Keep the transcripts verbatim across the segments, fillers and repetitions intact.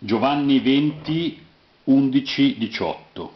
Giovanni venti, undici, diciotto.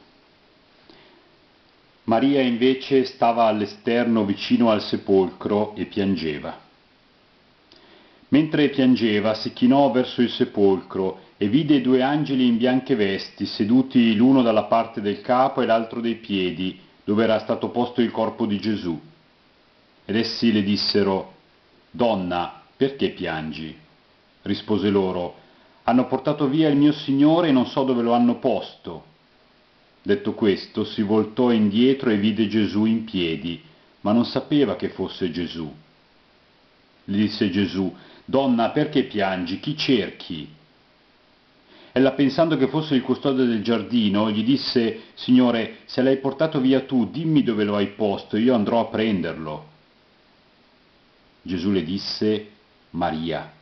Maria invece stava all'esterno vicino al sepolcro e piangeva. Mentre piangeva si chinò verso il sepolcro e vide due angeli in bianche vesti, seduti l'uno dalla parte del capo e l'altro dei piedi, dove era stato posto il corpo di Gesù. Ed essi le dissero: «Donna, perché piangi?» Rispose loro: «Hanno portato via il mio Signore e non so dove lo hanno posto». Detto questo, si voltò indietro e vide Gesù in piedi, ma non sapeva che fosse Gesù. Gli disse Gesù: «Donna, perché piangi? Chi cerchi?» Ella, pensando che fosse il custode del giardino, gli disse: «Signore, se l'hai portato via tu, dimmi dove lo hai posto, io andrò a prenderlo». Gesù le disse: «Maria».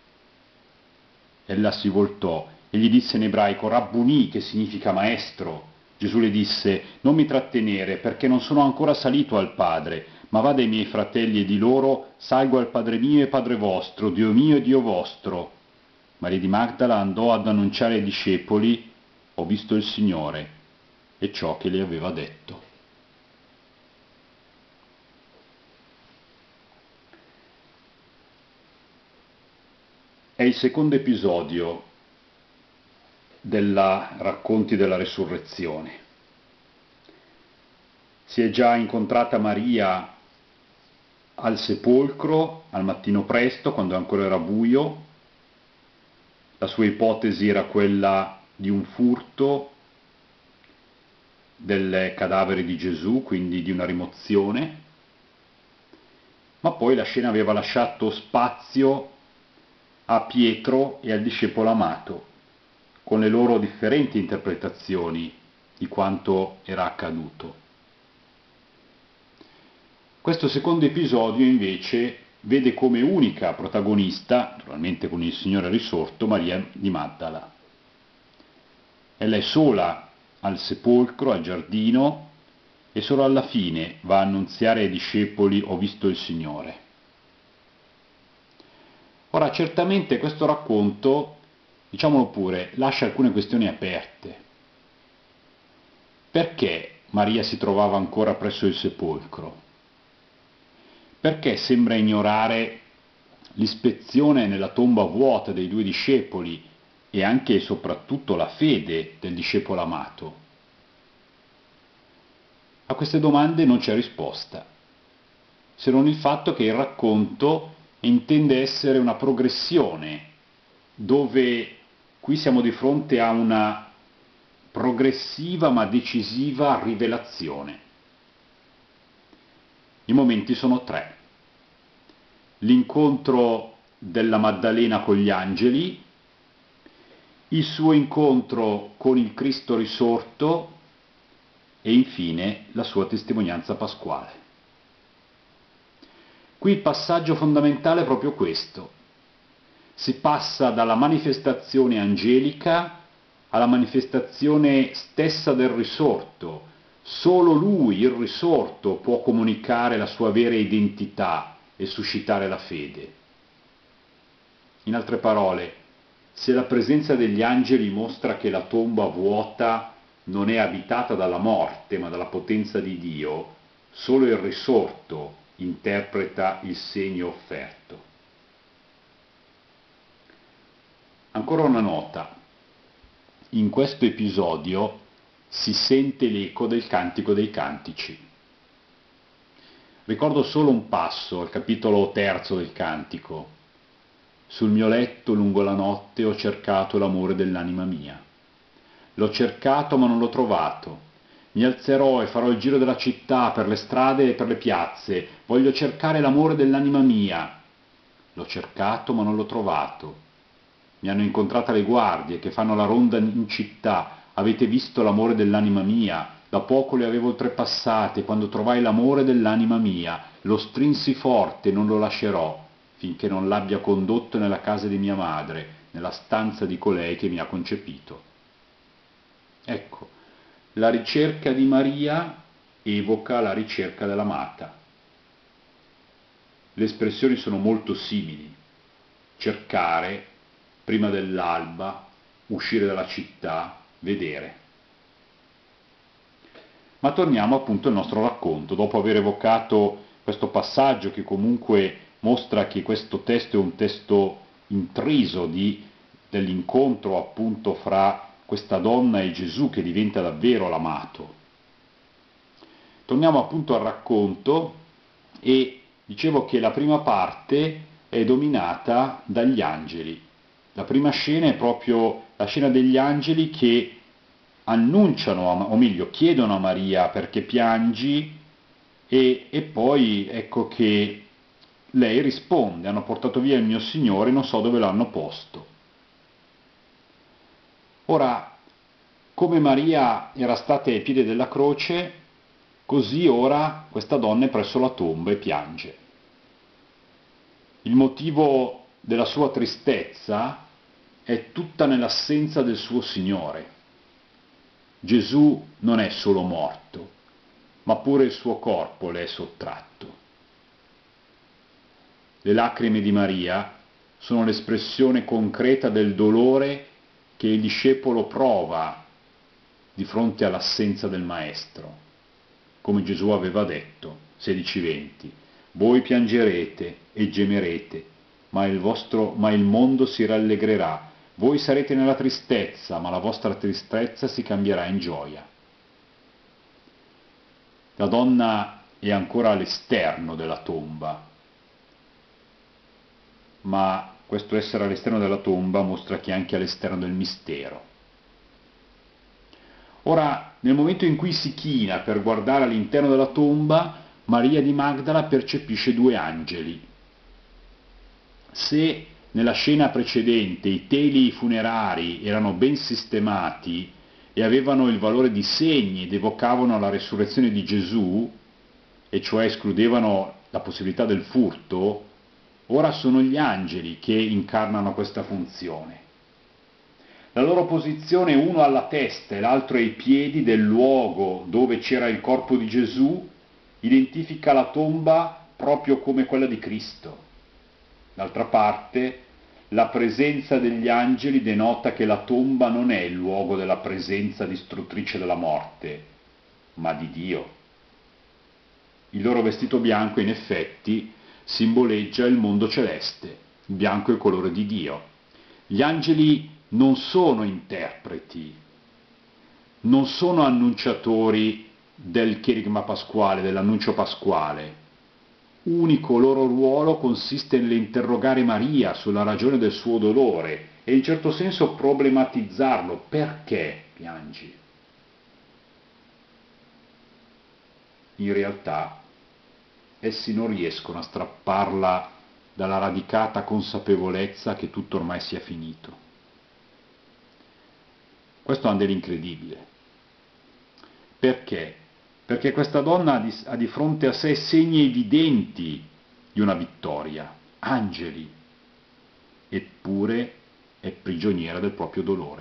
Ella si voltò e gli disse in ebraico: «Rabbunì», che significa maestro. Gesù le disse: «Non mi trattenere, perché non sono ancora salito al Padre, ma va dai miei fratelli e di loro: salgo al Padre mio e Padre vostro, Dio mio e Dio vostro». Maria di Magdala andò ad annunciare ai discepoli: «Ho visto il Signore», e ciò che le aveva detto. È il secondo episodio della racconti della resurrezione. Si è già incontrata Maria al sepolcro al mattino presto, quando ancora era buio. La sua ipotesi era quella di un furto del cadavere di Gesù, quindi di una rimozione, ma poi la scena aveva lasciato spazio a Pietro e al discepolo amato, con le loro differenti interpretazioni di quanto era accaduto. Questo secondo episodio invece vede come unica protagonista, naturalmente con il Signore risorto, Maria di Magdala. Ella è sola al sepolcro, al giardino, e solo alla fine va a annunziare ai discepoli: «Ho visto il Signore». Ora, certamente questo racconto, diciamolo pure, lascia alcune questioni aperte. Perché Maria si trovava ancora presso il sepolcro? Perché sembra ignorare l'ispezione nella tomba vuota dei due discepoli e anche e soprattutto la fede del discepolo amato? A queste domande non c'è risposta, se non il fatto che il racconto intende essere una progressione, dove qui siamo di fronte a una progressiva ma decisiva rivelazione. I momenti sono tre: l'incontro della Maddalena con gli angeli, il suo incontro con il Cristo risorto e infine la sua testimonianza pasquale. Qui il passaggio fondamentale è proprio questo: si passa dalla manifestazione angelica alla manifestazione stessa del risorto. Solo lui, il risorto, può comunicare la sua vera identità e suscitare la fede. In altre parole, se la presenza degli angeli mostra che la tomba vuota non è abitata dalla morte ma dalla potenza di Dio, solo il risorto interpreta il segno offerto. Ancora una nota: in questo episodio si sente l'eco del Cantico dei Cantici. Ricordo solo un passo al capitolo terzo del Cantico: «Sul mio letto lungo la notte ho cercato l'amore dell'anima mia. L'ho cercato ma non l'ho trovato. Mi alzerò e farò il giro della città, per le strade e per le piazze. Voglio cercare l'amore dell'anima mia. L'ho cercato ma non l'ho trovato. Mi hanno incontrata le guardie che fanno la ronda in città. Avete visto l'amore dell'anima mia? Da poco le avevo oltrepassate, quando trovai l'amore dell'anima mia. Lo strinsi forte, non lo lascerò, finché non l'abbia condotto nella casa di mia madre, nella stanza di colei che mi ha concepito». Ecco, la ricerca di Maria evoca la ricerca dell'amata. Le espressioni sono molto simili: cercare prima dell'alba, uscire dalla città, vedere. Ma torniamo appunto al nostro racconto, dopo aver evocato questo passaggio che comunque mostra che questo testo è un testo intriso di, dell'incontro appunto fra questa donna e Gesù che diventa davvero l'amato. Torniamo appunto al racconto e dicevo che la prima parte è dominata dagli angeli. La prima scena è proprio la scena degli angeli che annunciano, o meglio, chiedono a Maria perché piangi e, e poi ecco che lei risponde, hanno portato via il mio Signore, non so dove l'hanno posto. Ora, come Maria era stata ai piedi della croce, così ora questa donna è presso la tomba e piange. Il motivo della sua tristezza è tutta nell'assenza del suo Signore. Gesù non è solo morto, ma pure il suo corpo le è sottratto. Le lacrime di Maria sono l'espressione concreta del dolore che il discepolo prova di fronte all'assenza del Maestro. Come Gesù aveva detto, sedici venti, voi piangerete e gemerete, ma il, vostro, ma il mondo si rallegrerà. Voi sarete nella tristezza, ma la vostra tristezza si cambierà in gioia. La donna è ancora all'esterno della tomba, ma questo essere all'esterno della tomba mostra che è anche all'esterno del mistero. Ora, nel momento in cui si china per guardare all'interno della tomba, Maria di Magdala percepisce due angeli. Se nella scena precedente i teli funerari erano ben sistemati e avevano il valore di segni ed evocavano la resurrezione di Gesù, e cioè escludevano la possibilità del furto, ora sono gli angeli che incarnano questa funzione. La loro posizione, uno alla testa e l'altro ai piedi del luogo dove c'era il corpo di Gesù, identifica la tomba proprio come quella di Cristo. D'altra parte, la presenza degli angeli denota che la tomba non è il luogo della presenza distruttrice della morte, ma di Dio. Il loro vestito bianco, in effetti, simboleggia il mondo celeste, il bianco è il colore di Dio. Gli angeli non sono interpreti, non sono annunciatori del cherigma pasquale, dell'annuncio pasquale. Unico loro ruolo consiste nell'interrogare Maria sulla ragione del suo dolore e in certo senso problematizzarlo. Perché piangi? In realtà essi non riescono a strapparla dalla radicata consapevolezza che tutto ormai sia finito. Questo ha dell'incredibile. Perché? Perché questa donna ha di, ha di fronte a sé segni evidenti di una vittoria, angeli, eppure è prigioniera del proprio dolore.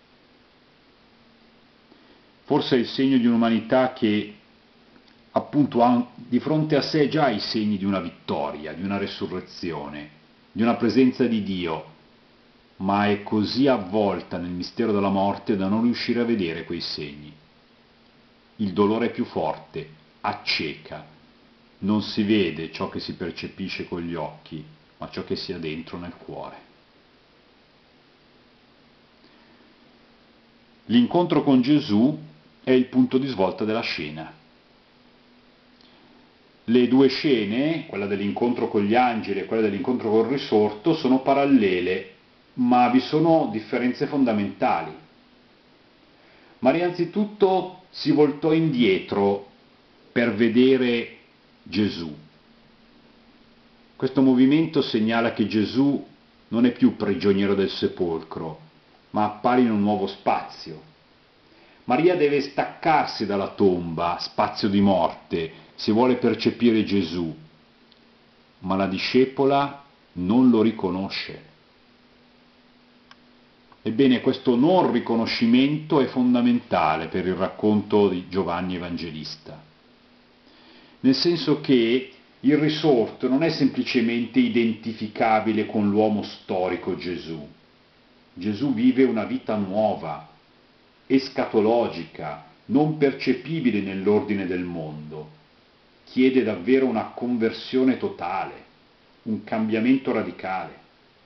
Forse è il segno di un'umanità che appunto ha di fronte a sé già i segni di una vittoria, di una resurrezione, di una presenza di Dio, ma è così avvolta nel mistero della morte da non riuscire a vedere quei segni. Il dolore è più forte, acceca, non si vede ciò che si percepisce con gli occhi, ma ciò che si ha dentro nel cuore. L'incontro con Gesù è il punto di svolta della scena. Le due scene, quella dell'incontro con gli angeli e quella dell'incontro col risorto, sono parallele, ma vi sono differenze fondamentali. Maria anzitutto si voltò indietro per vedere Gesù. Questo movimento segnala che Gesù non è più prigioniero del sepolcro, ma appare in un nuovo spazio. Maria deve staccarsi dalla tomba, spazio di morte, se vuole percepire Gesù, ma la discepola non lo riconosce. Ebbene, questo non riconoscimento è fondamentale per il racconto di Giovanni Evangelista, nel senso che il risorto non è semplicemente identificabile con l'uomo storico Gesù, Gesù vive una vita nuova, escatologica, non percepibile nell'ordine del mondo. Chiede davvero una conversione totale, un cambiamento radicale.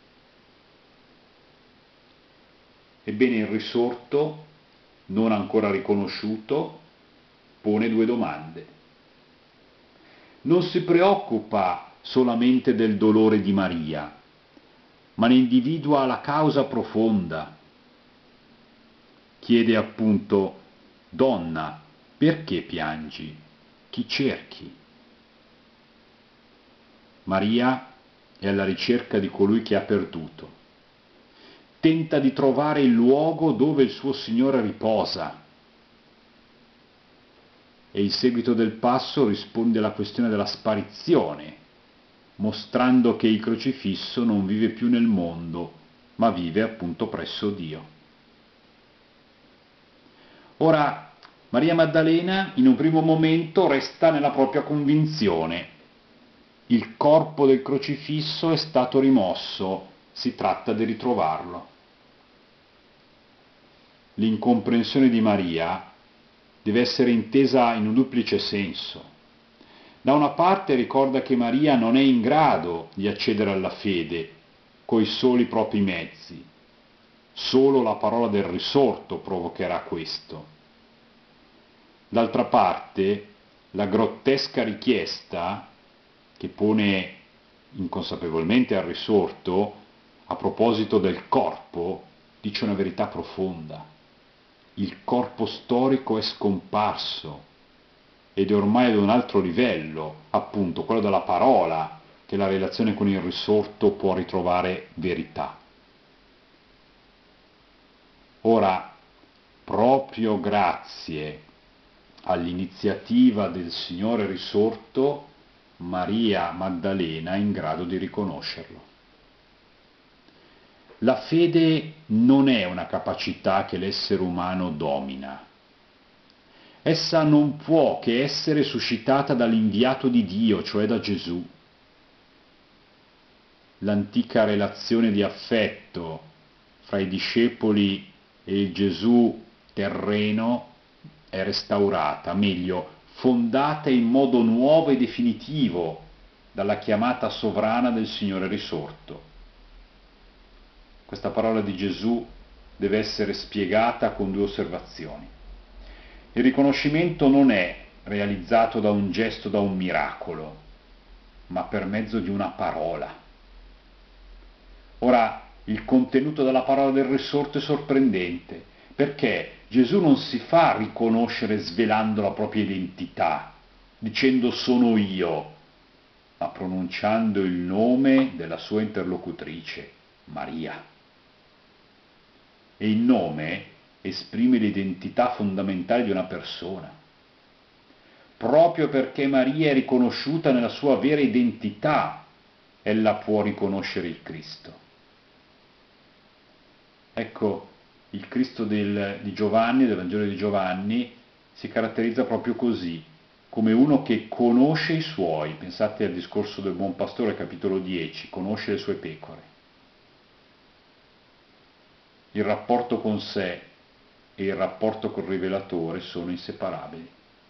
Ebbene, il risorto, non ancora riconosciuto, pone due domande. Non si preoccupa solamente del dolore di Maria, ma ne individua la causa profonda. Chiede appunto: donna, perché piangi? Chi cerchi? Maria è alla ricerca di colui che ha perduto. Tenta di trovare il luogo dove il suo Signore riposa. E il seguito del passo risponde alla questione della sparizione, mostrando che il crocifisso non vive più nel mondo, ma vive appunto presso Dio. Ora, Maria Maddalena in un primo momento resta nella propria convinzione. Il corpo del crocifisso è stato rimosso, si tratta di ritrovarlo. L'incomprensione di Maria deve essere intesa in un duplice senso. Da una parte ricorda che Maria non è in grado di accedere alla fede coi soli propri mezzi. Solo la parola del risorto provocherà questo. D'altra parte, la grottesca richiesta che pone inconsapevolmente al risorto a proposito del corpo dice una verità profonda. Il corpo storico è scomparso ed è ormai ad un altro livello, appunto quello della parola, che la relazione con il risorto può ritrovare verità. Ora, proprio grazie all'iniziativa del Signore risorto, Maria Maddalena è in grado di riconoscerlo. La fede non è una capacità che l'essere umano domina. Essa non può che essere suscitata dall'inviato di Dio, cioè da Gesù. L'antica relazione di affetto fra i discepoli e il Gesù terreno è restaurata, meglio, fondata in modo nuovo e definitivo dalla chiamata sovrana del Signore risorto. Questa parola di Gesù deve essere spiegata con due osservazioni. Il riconoscimento non è realizzato da un gesto, da un miracolo, ma per mezzo di una parola. Ora, il contenuto della parola del risorto è sorprendente, perché Gesù non si fa riconoscere svelando la propria identità, dicendo sono io, ma pronunciando il nome della sua interlocutrice, Maria. E il nome esprime l'identità fondamentale di una persona. Proprio perché Maria è riconosciuta nella sua vera identità, ella può riconoscere il Cristo. Ecco, il Cristo del, di Giovanni, del Vangelo di Giovanni, si caratterizza proprio così, come uno che conosce i suoi. Pensate al discorso del buon pastore, capitolo dieci, conosce le sue pecore. Il rapporto con sé e il rapporto col rivelatore sono inseparabili.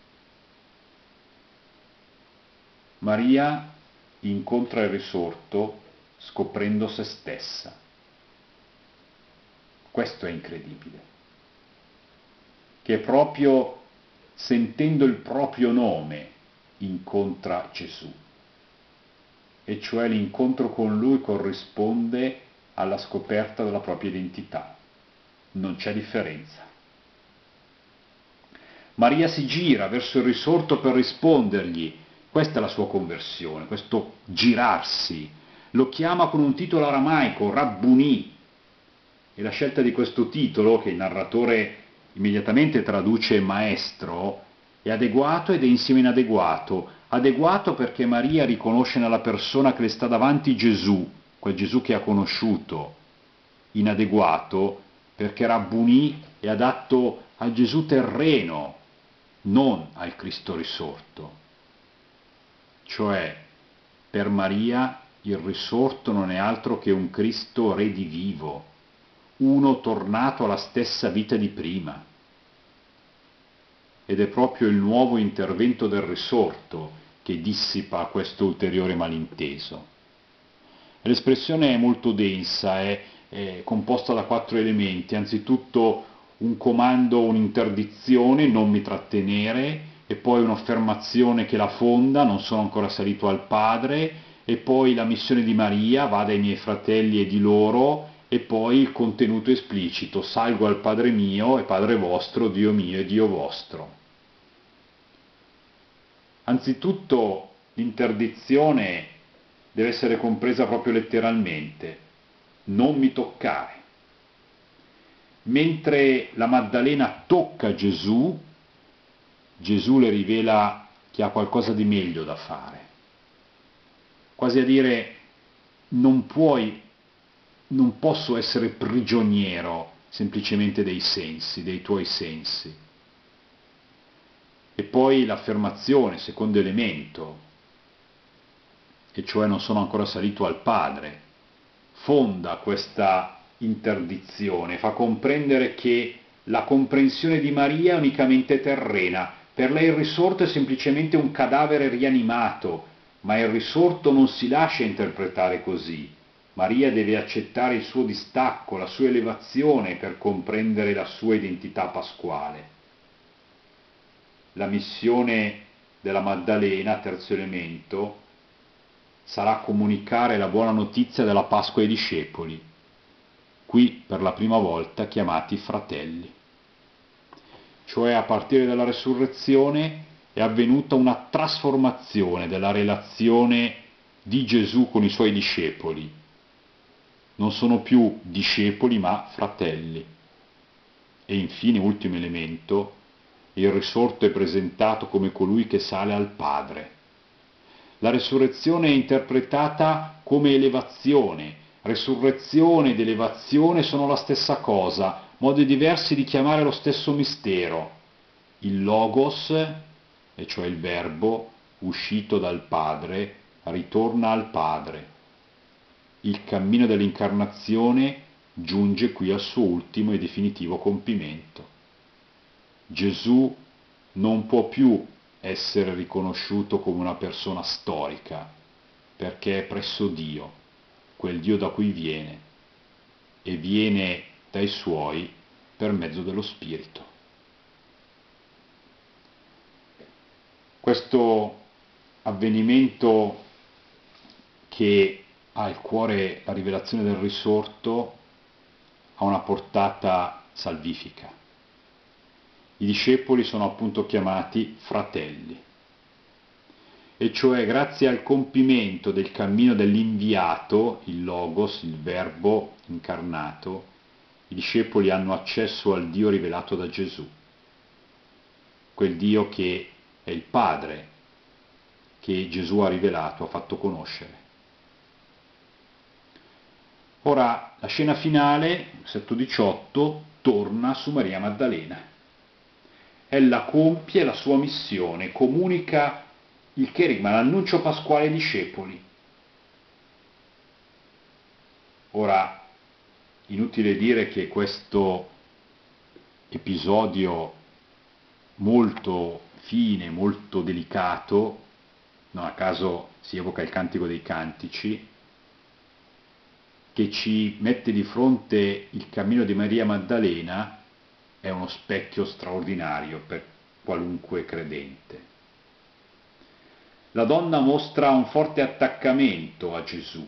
Maria incontra il risorto scoprendo se stessa. Questo è incredibile, che proprio sentendo il proprio nome incontra Gesù, e cioè l'incontro con Lui corrisponde alla scoperta della propria identità. Non c'è differenza. Maria si gira verso il risorto per rispondergli. Questa è la sua conversione, questo girarsi. Lo chiama con un titolo aramaico, Rabbuni. E la scelta di questo titolo, che il narratore immediatamente traduce maestro, è adeguato ed è insieme inadeguato. Adeguato perché Maria riconosce nella persona che le sta davanti Gesù, quel Gesù che ha conosciuto. Inadeguato perché Rabbuni è adatto al Gesù terreno, non al Cristo risorto. Cioè, per Maria il risorto non è altro che un Cristo redivivo, uno tornato alla stessa vita di prima. Ed è proprio il nuovo intervento del risorto che dissipa questo ulteriore malinteso. L'espressione è molto densa, è, è composta da quattro elementi: anzitutto un comando, un'interdizione, non mi trattenere, e poi un'affermazione che la fonda, non sono ancora salito al Padre, e poi la missione di Maria, vada ai miei fratelli e di loro, e poi il contenuto esplicito, salgo al Padre mio e Padre vostro, Dio mio e Dio vostro. Anzitutto l'interdizione deve essere compresa proprio letteralmente: non mi toccare. Mentre la Maddalena tocca Gesù, Gesù le rivela che ha qualcosa di meglio da fare. Quasi a dire: non puoi, non posso essere prigioniero semplicemente dei sensi, dei tuoi sensi. E poi l'affermazione, secondo elemento, e cioè non sono ancora salito al Padre, fonda questa interdizione, fa comprendere che la comprensione di Maria è unicamente terrena. Per lei il risorto è semplicemente un cadavere rianimato, ma il risorto non si lascia interpretare così. Maria deve accettare il suo distacco, la sua elevazione per comprendere la sua identità pasquale. La missione della Maddalena, terzo elemento, sarà comunicare la buona notizia della Pasqua ai discepoli, qui per la prima volta chiamati fratelli. Cioè, a partire dalla resurrezione è avvenuta una trasformazione della relazione di Gesù con i suoi discepoli. Non sono più discepoli ma fratelli. E infine, ultimo elemento, il risorto è presentato come colui che sale al Padre. La resurrezione è interpretata come elevazione. Resurrezione ed elevazione sono la stessa cosa, modi diversi di chiamare lo stesso mistero. Il Logos, e cioè il Verbo, uscito dal Padre, ritorna al Padre. Il cammino dell'incarnazione giunge qui al suo ultimo e definitivo compimento. Gesù non può più essere riconosciuto come una persona storica, perché è presso Dio, quel Dio da cui viene, e viene dai suoi per mezzo dello Spirito. Questo avvenimento, che ha al cuore la rivelazione del risorto, ha una portata salvifica. I discepoli sono appunto chiamati fratelli, e cioè grazie al compimento del cammino dell'inviato, il Logos, il Verbo incarnato, i discepoli hanno accesso al Dio rivelato da Gesù, quel Dio che è il Padre, che Gesù ha rivelato, ha fatto conoscere. Ora la scena finale, versetto diciotto, torna su Maria Maddalena. Ella compie la sua missione, comunica il cherigma, l'annuncio pasquale ai discepoli. Ora, inutile dire che questo episodio molto fine, molto delicato, non a caso si evoca il Cantico dei Cantici, che ci mette di fronte il cammino di Maria Maddalena, è uno specchio straordinario per qualunque credente. La donna mostra un forte attaccamento a Gesù,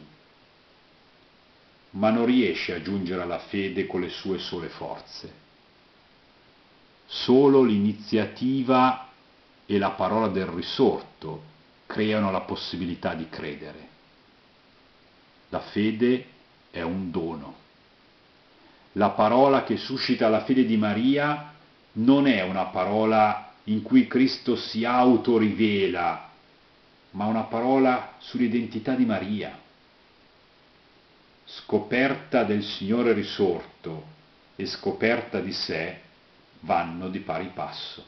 ma non riesce a giungere alla fede con le sue sole forze. Solo l'iniziativa e la parola del risorto creano la possibilità di credere. La fede è un dono. La parola che suscita la fede di Maria non è una parola in cui Cristo si autorivela, ma una parola sull'identità di Maria. Scoperta del Signore risorto e scoperta di sé vanno di pari passo.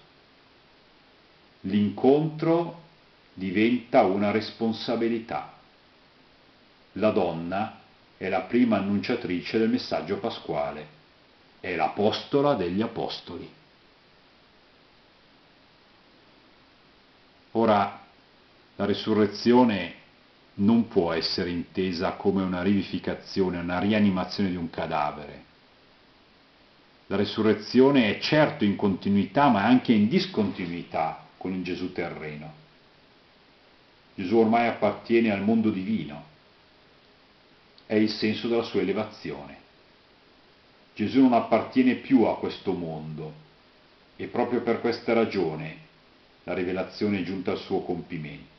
L'incontro diventa una responsabilità. La donna è la prima annunciatrice del messaggio pasquale, è l'apostola degli apostoli. Ora, la risurrezione non può essere intesa come una rivivificazione, una rianimazione di un cadavere. La risurrezione è certo in continuità, ma anche in discontinuità con il Gesù terreno. Gesù ormai appartiene al mondo divino, è il senso della sua elevazione. Gesù non appartiene più a questo mondo e proprio per questa ragione la rivelazione è giunta al suo compimento.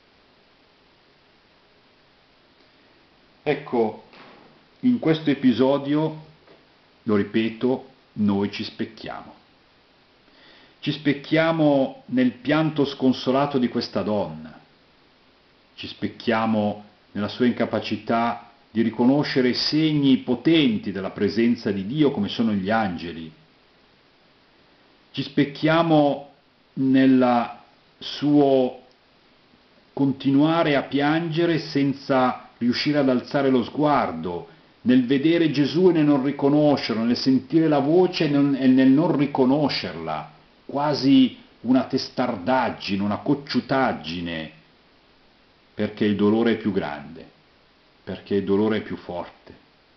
Ecco, in questo episodio, lo ripeto, noi ci specchiamo. Ci specchiamo nel pianto sconsolato di questa donna. Ci specchiamo nella sua incapacità di riconoscere segni potenti della presenza di Dio come sono gli angeli. Ci specchiamo nel suo continuare a piangere senza riuscire ad alzare lo sguardo, nel vedere Gesù e nel non riconoscerlo, nel sentire la voce e nel non riconoscerla, quasi una testardaggine, una cocciutaggine, perché il dolore è più grande, perché il dolore è più forte.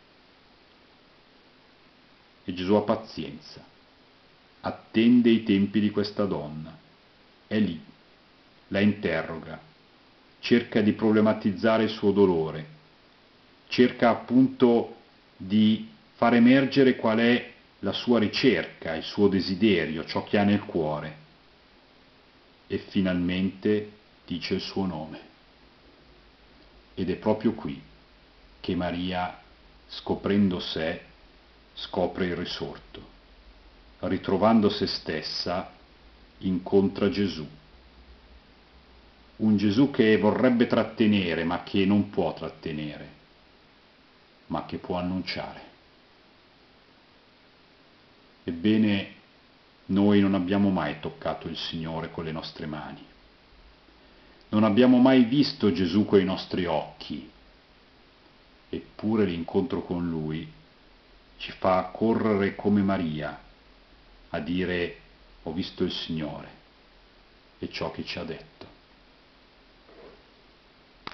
E Gesù ha pazienza, attende i tempi di questa donna, è lì, la interroga, cerca di problematizzare il suo dolore, cerca appunto di far emergere qual è la sua ricerca, il suo desiderio, ciò che ha nel cuore, e finalmente dice il suo nome. Ed è proprio qui che Maria, scoprendo sé, scopre il risorto. Ritrovando se stessa, incontra Gesù. Un Gesù che vorrebbe trattenere, ma che non può trattenere, ma che può annunciare. Ebbene, noi non abbiamo mai toccato il Signore con le nostre mani. Non abbiamo mai visto Gesù coi nostri occhi. Eppure l'incontro con Lui ci fa correre come Maria a dire: ho visto il Signore e ciò che ci ha detto.